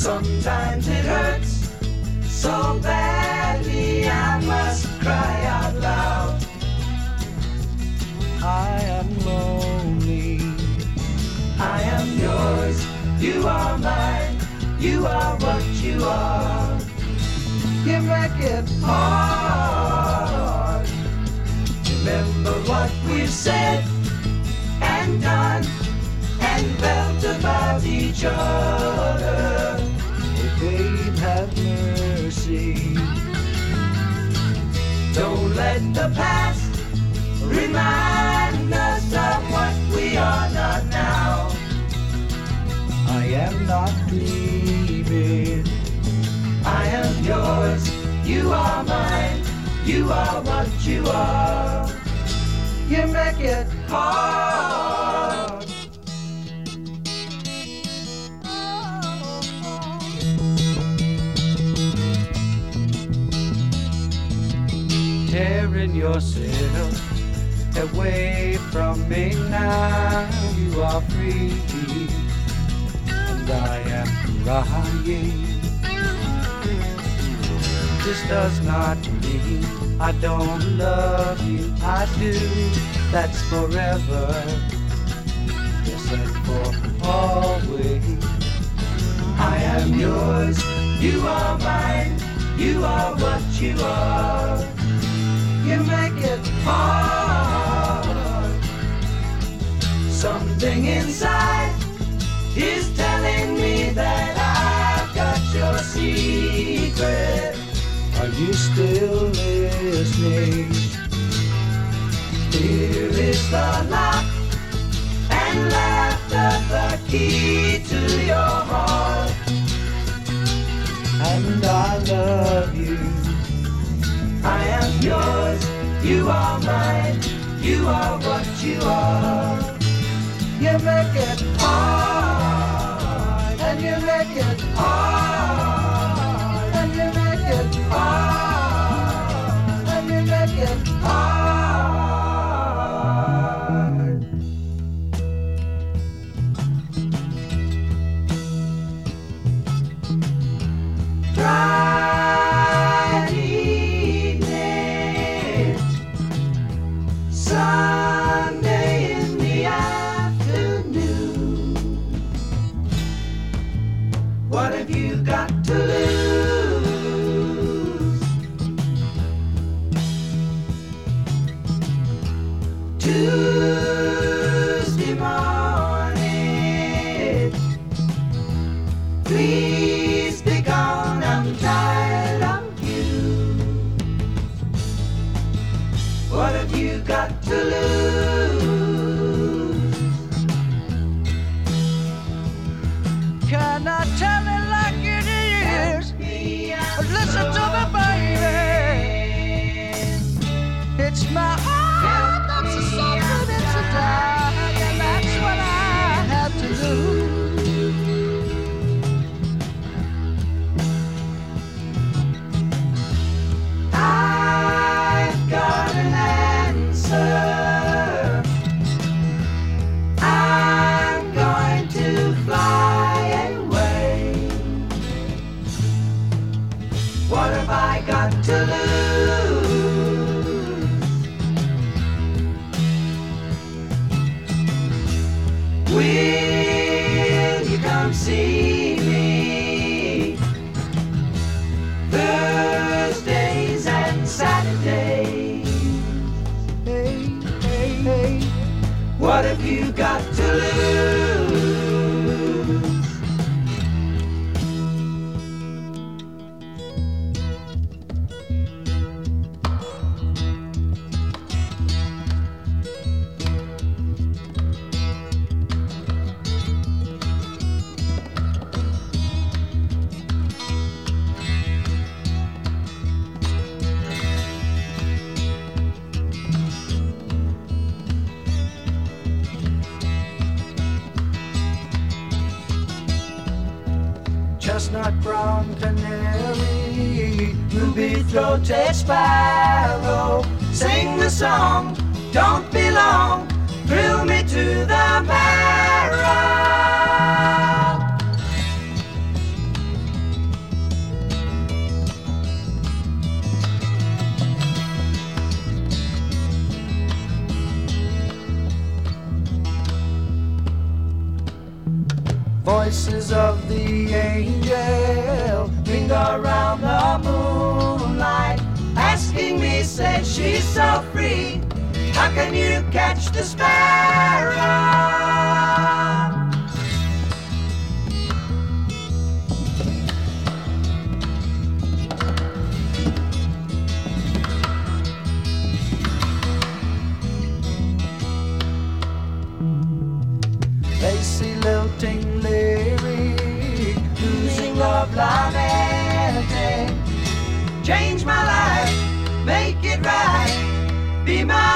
Sometimes it hurts so badly I must cry out loud. I am lonely. I am yours, you are mine, you are what you are. You make it hard. Remember what we've said and done and felt about each other. Oh, babe, have mercy. Don't let the past remind us of what we are not now. I am not dreaming. I am yours, you are mine, you are what you are. You make it hard. Tearing yourself away from me now. You are free, and I am crying. This does not mean I don't love you. I do. That's forever. Yes, and for always. I am yours, you are mine, you are what you are. You make it hard. Something inside is telling me that I've got your secret. Are you still listening? Here is the lock and laughter, the key to your heart. And I love you. I am yours, you are mine, you are what you are. You make it hard, and you make it hard, and you make it hard, and you make it hard. Friday evening, Sunday in the afternoon. What have you got to lose? Tuesday morning, please be gone, I'm tired of you. What have you got to lose? Can I tell it like it is? Listen to me, baby. It's my heart that's a suffering, it's a dying, and that's what I have to lose. I've got an answer. I'm going to fly away. What have I got to lose? Will you come see me Thursdays and Saturdays? Hey, hey, hey. What have you got to lose? Chestnut brown canary, ruby-throated sparrow, sing the song, don't be long, thrill me to the marrow. Voices of the angel linger around the moonlight, asking me, say she's so free, how can you catch the sparrow? Lacy lilting lyric, losing love, lamenting. Change my life, make it right, be my